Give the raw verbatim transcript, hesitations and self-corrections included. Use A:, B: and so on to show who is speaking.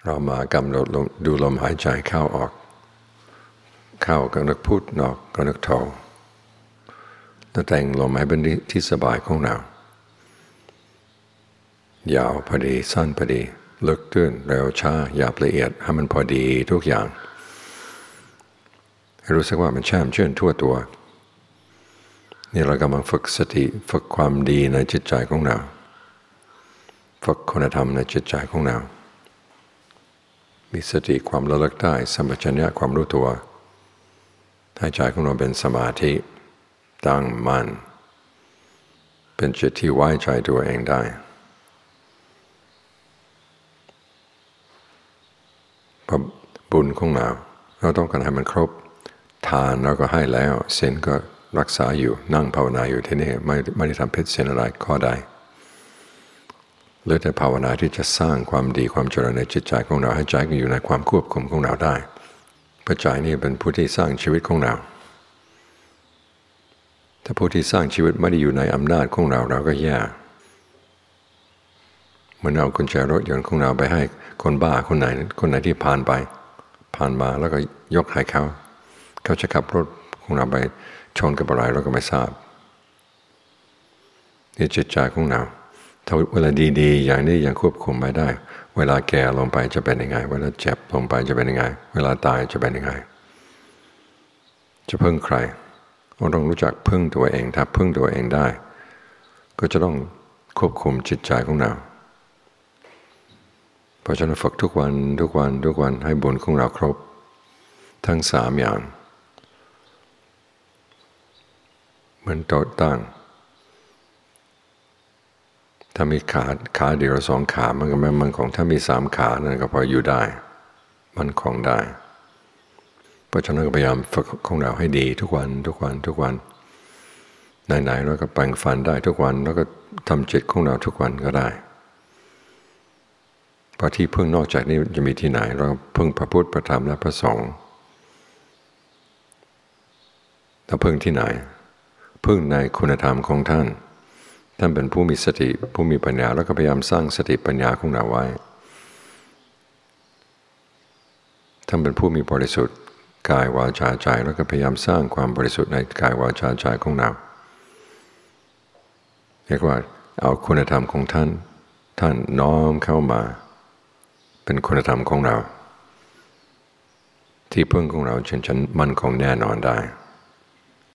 A: เรามากำหนดดูลมหายใจเข้าออกเข้าก็นึกพุทออกก็นึกโทแล้วแต่งลมให้เป็นที่สบายของเรายาวพอดีสั้นพอดีลึกตื้นเร็วช้าหยาบละเอียดให้มันพอดีทุกอย่างให้รู้สึกว่ามันแช่มชื่นทั่วตัวนี่เรากำลังฝึกสติฝึกความดีในจิตใจของเราฝึกคุณธรรมในจิตใจของเรามีสติความระลึกได้สัมปชัญญะความรู้ตัวให้ใจของเราเป็นสมาธิตั้งมั่นเป็นจิตที่ไว้ใจตัวเองได้เพราะบุญของเราเราต้องการให้มันครบทานเราก็ให้แล้วศีลก็รักษาอยู่นั่งภาวนาอยู่ที่นี่ไม่ไม่ได้ทำผิดศีลอะไรข้อใดเหลือแต่ภาวนาที่จะสร้างความดีความเจริญในจิตใจของเราให้ใจอยู่ในความควบคุมของเราได้เพราะใจนี่เป็นผู้ที่สร้างชีวิตของเราถ้าผู้ที่สร้างชีวิตไม่ได้อยู่ในอำนาจของเราเราก็แย่เหมือนเอากุญแจรถยนต์ของเราไปให้คนบ้าคนไหนคนไหนที่ผ่านไปผ่านมาแล้วก็ยกให้เขาเขาจะขับรถของเราไปชนกับอะไรเราก็ไม่ทราบนี่จิตใจของเราถ้าเวลาดีๆอย่างนี้ยังควบคุมไม่ได้เวลาแก่ลงไปจะเป็นยังไงเวลาเจ็บลงไปจะเป็นยังไงเวลาตายจะเป็นยังไงจะพึ่งใครเราต้องรู้จักพึ่งตัวเองถ้าพึ่งตัวเองได้ก็จะต้องควบคุมจิตใจของเราเพราะฉะนั้นฝึกทุกวันทุกวันทุกวันให้บุญของเราครบทั้งสามอย่างเหมือนโต๊ะตั้งถ้ามีขาขาเดียวสองขามันก็ไม่มันคงถ้ามีสามขานั่นก็พออยู่ได้มันคงได้เพราะฉะนั้นก็พยายามฝึกของเราให้ดีทุกวันทุกวันทุกวันไหนๆแล้วก็แปรงฟันได้ทุกวันแล้วก็ทำจิตของเราทุกวันก็ได้เพราะที่พึ่งนอกจากนี้จะมีที่ไหนเราพึ่งพระพุทธพระธรรมและพระสงฆ์เราพึ่งที่ไหนพึ่งในคุณธรรมของท่านท่านเป็นผู้มีสติผู้มีปัญญาแล้วก็พยายามสร้างสติปัญญาของเราไว้ท่านเป็นผู้มีบริสุทธิ์กายวาจาใจแล้วก็พยายามสร้างความบริสุทธิ์ในกายวาจาใจของเราเรียกว่าเอาคุณธรรมของท่านท่านน้อมเข้ามาเป็นคุณธรรมของเราที่พึ่งของเราจนฉันมั่นคงแน่นอนได้